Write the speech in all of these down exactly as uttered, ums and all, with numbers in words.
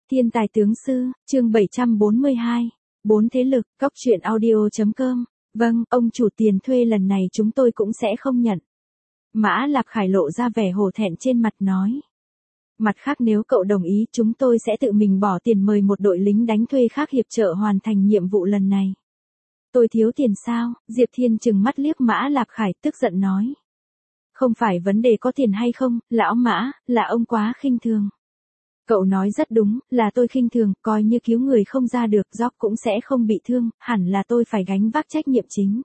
Thiên tài tướng sư, chương bảy trăm bốn mươi hai. Bốn thế lực, góc truyện audio.com. Vâng, ông chủ, tiền thuê lần này chúng tôi cũng sẽ không nhận. Mã Lạp Khải lộ ra vẻ hổ thẹn trên mặt nói. Mặt khác nếu cậu đồng ý chúng tôi sẽ tự mình bỏ tiền mời một đội lính đánh thuê khác hiệp trợ hoàn thành nhiệm vụ lần này. Tôi thiếu tiền sao? Diệp Thiên trừng mắt liếc Mã Lạp Khải tức giận nói. Không phải vấn đề có tiền hay không, lão Mã, là ông quá khinh thường. Cậu nói rất đúng, là tôi khinh thường, coi như cứu người không ra được, Jock cũng sẽ không bị thương, hẳn là tôi phải gánh vác trách nhiệm chính.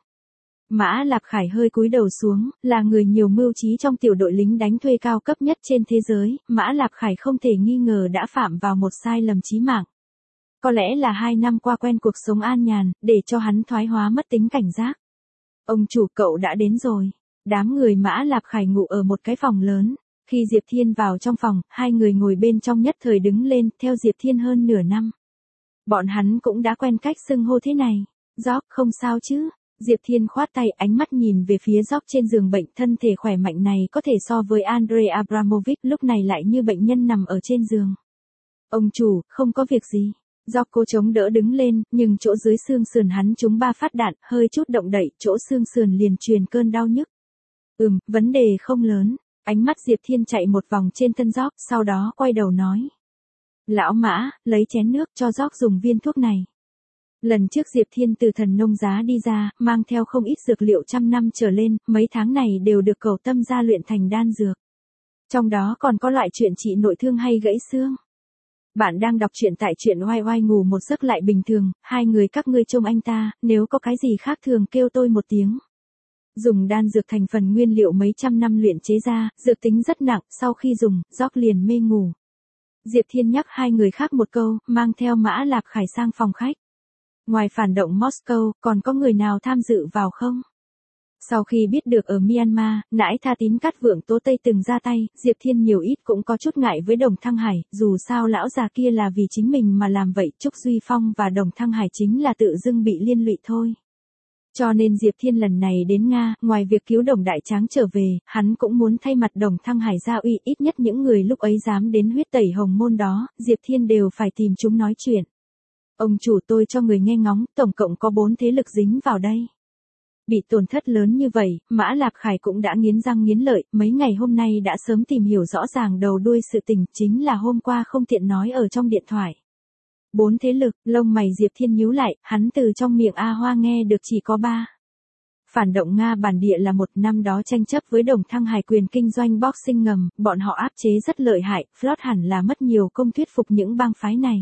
Mã Lạp Khải hơi cúi đầu xuống, là người nhiều mưu trí trong tiểu đội lính đánh thuê cao cấp nhất trên thế giới, Mã Lạp Khải không thể nghi ngờ đã phạm vào một sai lầm chí mạng. Có lẽ là hai năm qua quen cuộc sống an nhàn, để cho hắn thoái hóa mất tính cảnh giác. Ông chủ, cậu đã đến rồi. Đám người Mã Lạp Khải ngủ ở một cái phòng lớn. Khi Diệp Thiên vào trong phòng, hai người ngồi bên trong nhất thời đứng lên, theo Diệp Thiên hơn nửa năm. Bọn hắn cũng đã quen cách xưng hô thế này. Jock, không sao chứ? Diệp Thiên khoát tay, ánh mắt nhìn về phía Jock trên giường bệnh, thân thể khỏe mạnh này có thể so với Andrei Abramovich, lúc này lại như bệnh nhân nằm ở trên giường. Ông chủ, không có việc gì. Jock cố chống đỡ đứng lên, nhưng chỗ dưới xương sườn hắn trúng ba phát đạn, hơi chút động đậy, chỗ xương sườn liền truyền cơn đau nhức. Ừm, vấn đề không lớn. Ánh mắt Diệp Thiên chạy một vòng trên thân Jock, sau đó quay đầu nói. Lão Mã, lấy chén nước cho Jock dùng viên thuốc này. Lần trước Diệp Thiên từ thần nông giá đi ra, mang theo không ít dược liệu trăm năm trở lên, mấy tháng này đều được Cẩu Tâm gia luyện thành đan dược. Trong đó còn có loại chuyện trị nội thương hay gãy xương. Bạn đang đọc truyện tại truyện oai oai ngủ một giấc lại bình thường, hai người các ngươi trông anh ta, nếu có cái gì khác thường kêu tôi một tiếng. Dùng đan dược thành phần nguyên liệu mấy trăm năm luyện chế ra, dược tính rất nặng, sau khi dùng, Jock liền mê ngủ. Diệp Thiên nhắc hai người khác một câu, mang theo Mã Lạp Khải sang phòng khách. Ngoài phản động Moscow, còn có người nào tham dự vào không? Sau khi biết được ở Myanmar, nãi Tha Tín Cát Vượng Tố Tây từng ra tay, Diệp Thiên nhiều ít cũng có chút ngại với Đồng Thăng Hải, dù sao lão già kia là vì chính mình mà làm vậy, Trúc Duy Phong và Đồng Thăng Hải chính là tự dưng bị liên lụy thôi. Cho nên Diệp Thiên lần này đến Nga, ngoài việc cứu Đồng Đại Tráng trở về, hắn cũng muốn thay mặt Đồng Thăng Hải gia uy, ít nhất những người lúc ấy dám đến huyết tẩy hồng môn đó, Diệp Thiên đều phải tìm chúng nói chuyện. Ông chủ, tôi cho người nghe ngóng, tổng cộng có bốn thế lực dính vào đây. Bị tổn thất lớn như vậy, Mã Lạp Khải cũng đã nghiến răng nghiến lợi, mấy ngày hôm nay đã sớm tìm hiểu rõ ràng đầu đuôi sự tình, chính là hôm qua không tiện nói ở trong điện thoại. Bốn thế lực, lông mày Diệp Thiên nhíu lại, hắn từ trong miệng A Hoa nghe được chỉ có ba. Phản động Nga bản địa là một, năm đó tranh chấp với Đồng Thăng Hải quyền kinh doanh boxing ngầm, bọn họ áp chế rất lợi hại, Floyd hẳn là mất nhiều công thuyết phục những bang phái này.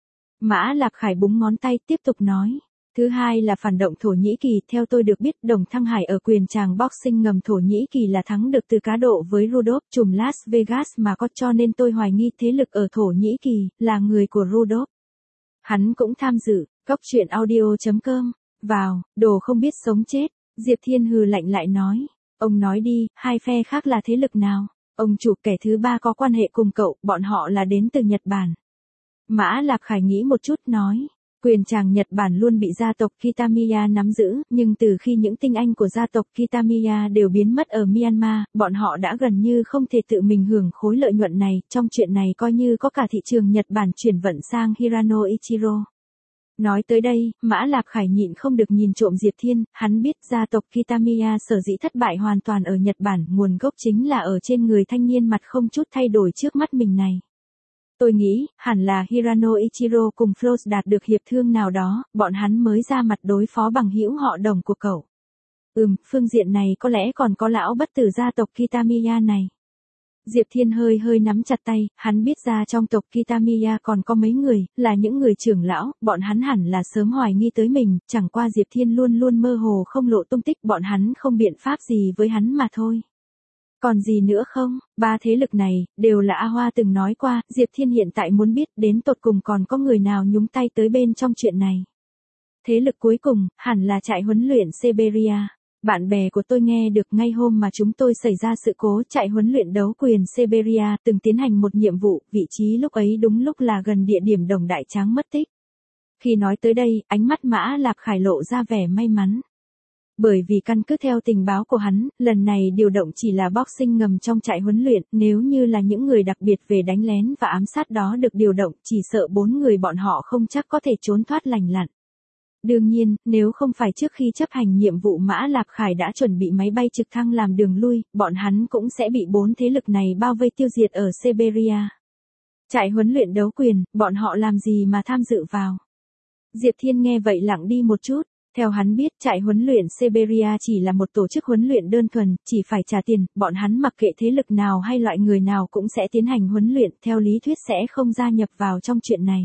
Mã Lạp Khải búng ngón tay tiếp tục nói. Thứ hai là phản động Thổ Nhĩ Kỳ, theo tôi được biết Đồng Thăng Hải ở quyền tràng boxing ngầm Thổ Nhĩ Kỳ là thắng được từ cá độ với Rudolph trùm Las Vegas mà có, cho nên tôi hoài nghi thế lực ở Thổ Nhĩ Kỳ là người của Rudolph. Hắn cũng tham dự, góc truyện audio.com, vào, đồ không biết sống chết, Diệp Thiên hừ lạnh lại nói, ông nói đi, hai phe khác là thế lực nào, ông chủ, kẻ thứ ba có quan hệ cùng cậu, bọn họ là đến từ Nhật Bản. Mã Lạp Khải nghĩ một chút nói, quyền tràng Nhật Bản luôn bị gia tộc Kitamiya nắm giữ, nhưng từ khi những tinh anh của gia tộc Kitamiya đều biến mất ở Myanmar, bọn họ đã gần như không thể tự mình hưởng khối lợi nhuận này, trong chuyện này coi như có cả thị trường Nhật Bản chuyển vận sang Hirano Ichiro. Nói tới đây, Mã Lạp Khải nhịn không được nhìn trộm Diệp Thiên, hắn biết gia tộc Kitamiya sở dĩ thất bại hoàn toàn ở Nhật Bản, nguồn gốc chính là ở trên người thanh niên mặt không chút thay đổi trước mắt mình này. Tôi nghĩ, hẳn là Hirano Ichiro cùng Floyd đạt được hiệp thương nào đó, bọn hắn mới ra mặt đối phó bằng hữu họ Đồng của cậu. Ừm, phương diện này có lẽ còn có lão bất tử gia tộc Kitamiya này. Diệp Thiên hơi hơi nắm chặt tay, hắn biết ra trong tộc Kitamiya còn có mấy người, là những người trưởng lão, bọn hắn hẳn là sớm hoài nghi tới mình, chẳng qua Diệp Thiên luôn luôn mơ hồ không lộ tung tích, bọn hắn không biện pháp gì với hắn mà thôi. Còn gì nữa không? Ba thế lực này, đều là A Hoa từng nói qua, Diệp Thiên hiện tại muốn biết đến tột cùng còn có người nào nhúng tay tới bên trong chuyện này. Thế lực cuối cùng, hẳn là trại huấn luyện Siberia. Bạn bè của tôi nghe được ngay hôm mà chúng tôi xảy ra sự cố, trại huấn luyện đấu quyền Siberia từng tiến hành một nhiệm vụ, vị trí lúc ấy đúng lúc là gần địa điểm Đồng Đại Tráng mất tích. Khi nói tới đây, ánh mắt Mã Lạp Khải lộ ra vẻ may mắn. Bởi vì căn cứ theo tình báo của hắn, lần này điều động chỉ là boxing ngầm trong trại huấn luyện, nếu như là những người đặc biệt về đánh lén và ám sát đó được điều động, chỉ sợ bốn người bọn họ không chắc có thể trốn thoát lành lặn. Đương nhiên, nếu không phải trước khi chấp hành nhiệm vụ Mã Lạp Khải đã chuẩn bị máy bay trực thăng làm đường lui, bọn hắn cũng sẽ bị bốn thế lực này bao vây tiêu diệt ở Siberia. Trại huấn luyện đấu quyền, bọn họ làm gì mà tham dự vào? Diệp Thiên nghe vậy lặng đi một chút. Theo hắn biết, trại huấn luyện Siberia chỉ là một tổ chức huấn luyện đơn thuần, chỉ phải trả tiền, bọn hắn mặc kệ thế lực nào hay loại người nào cũng sẽ tiến hành huấn luyện, theo lý thuyết sẽ không gia nhập vào trong chuyện này.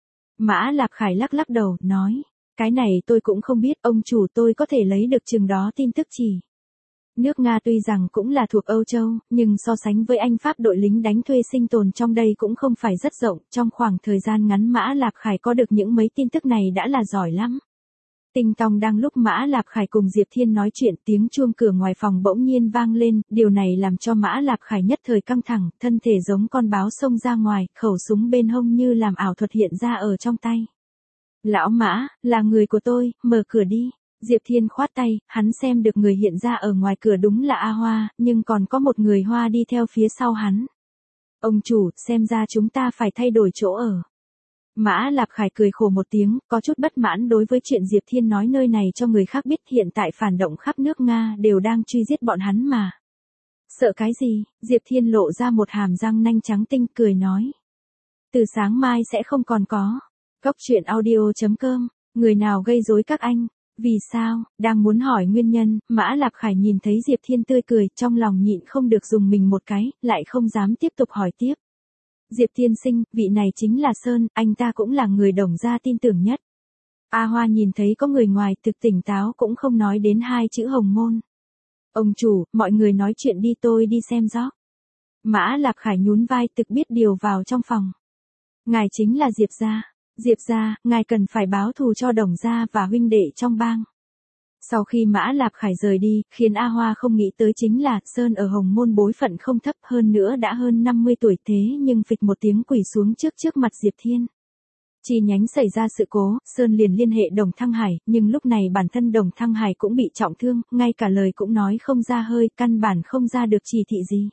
Mã Lạp Khải lắc lắc đầu, nói, cái này tôi cũng không biết, ông chủ tôi có thể lấy được chừng đó tin tức chỉ. Nước Nga tuy rằng cũng là thuộc Âu Châu, nhưng so sánh với Anh Pháp đội lính đánh thuê sinh tồn trong đây cũng không phải rất rộng, trong khoảng thời gian ngắn Mã Lạp Khải có được những mấy tin tức này đã là giỏi lắm. Tinh tong đang lúc Mã Lạp Khải cùng Diệp Thiên nói chuyện, tiếng chuông cửa ngoài phòng bỗng nhiên vang lên, điều này làm cho Mã Lạp Khải nhất thời căng thẳng, thân thể giống con báo xông ra ngoài, khẩu súng bên hông như làm ảo thuật hiện ra ở trong tay. Lão Mã, là người của tôi, mở cửa đi. Diệp Thiên khoát tay, hắn xem được người hiện ra ở ngoài cửa đúng là A Hoa, nhưng còn có một người Hoa đi theo phía sau hắn. Ông chủ, xem ra chúng ta phải thay đổi chỗ ở. Mã Lạp Khải cười khổ một tiếng, có chút bất mãn đối với chuyện Diệp Thiên nói nơi này cho người khác biết, hiện tại phản động khắp nước Nga đều đang truy giết bọn hắn mà. Sợ cái gì? Diệp Thiên lộ ra một hàm răng nanh trắng tinh, cười nói. Từ sáng mai sẽ không còn có. Góc truyện audio chấm com, người nào gây rối các anh? Vì sao? Đang muốn hỏi nguyên nhân, Mã Lạp Khải nhìn thấy Diệp Thiên tươi cười, trong lòng nhịn không được dùng mình một cái, lại không dám tiếp tục hỏi tiếp. Diệp Thiên sinh, vị này chính là Sơn, anh ta cũng là người Đồng gia tin tưởng nhất. A Hoa nhìn thấy có người ngoài, thực tỉnh táo cũng không nói đến hai chữ hồng môn. Ông chủ, mọi người nói chuyện đi, tôi đi xem gió. Mã Lạp Khải nhún vai, thực biết điều vào trong phòng. Ngài chính là Diệp gia. Diệp gia, ngài cần phải báo thù cho Đồng gia và huynh đệ trong bang. Sau khi Mã Lạp Khải rời đi, khiến A Hoa không nghĩ tới chính là, Sơn ở Hồng Môn bối phận không thấp, hơn nữa đã hơn năm mươi tuổi, thế nhưng phịch một tiếng quỳ xuống trước trước mặt Diệp Thiên. Chi nhánh xảy ra sự cố, Sơn liền liên hệ Đồng Thăng Hải, nhưng lúc này bản thân Đồng Thăng Hải cũng bị trọng thương, ngay cả lời cũng nói không ra hơi, căn bản không ra được chỉ thị gì.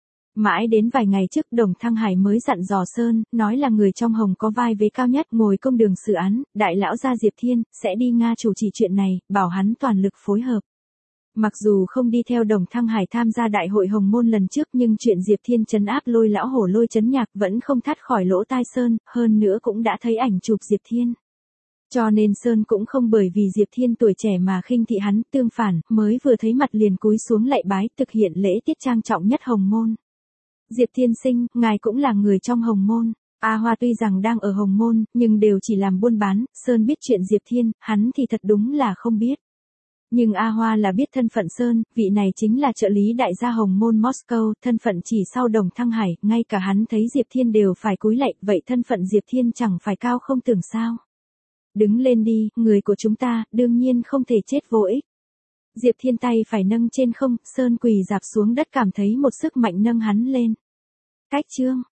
Mãi đến vài ngày trước Đồng Thăng Hải mới dặn dò Sơn, nói là người trong Hồng có vai vế cao nhất ngồi công đường xử án, đại lão gia Diệp Thiên, sẽ đi Nga chủ trì chuyện này, bảo hắn toàn lực phối hợp. Mặc dù không đi theo Đồng Thăng Hải tham gia đại hội Hồng Môn lần trước nhưng chuyện Diệp Thiên trấn áp Lôi lão hổ Lôi Chấn Nhạc vẫn không thoát khỏi lỗ tai Sơn, hơn nữa cũng đã thấy ảnh chụp Diệp Thiên. Cho nên Sơn cũng không bởi vì Diệp Thiên tuổi trẻ mà khinh thị hắn, tương phản, mới vừa thấy mặt liền cúi xuống lạy bái, thực hiện lễ tiết trang trọng nhất Hồng Môn. Diệp Thiên sinh, ngài cũng là người trong Hồng Môn. A Hoa tuy rằng đang ở Hồng Môn, nhưng đều chỉ làm buôn bán, Sơn biết chuyện Diệp Thiên, hắn thì thật đúng là không biết. Nhưng A Hoa là biết thân phận Sơn, vị này chính là trợ lý đại gia Hồng Môn Moscow, thân phận chỉ sau Đồng Thăng Hải, ngay cả hắn thấy Diệp Thiên đều phải cúi lạy, vậy thân phận Diệp Thiên chẳng phải cao không tưởng sao. Đứng lên đi, người của chúng ta, đương nhiên không thể chết vô ích. Diệp Thiên tay phải nâng trên không, Sơn quỳ dạp xuống đất cảm thấy một sức mạnh nâng hắn lên. Cách chương.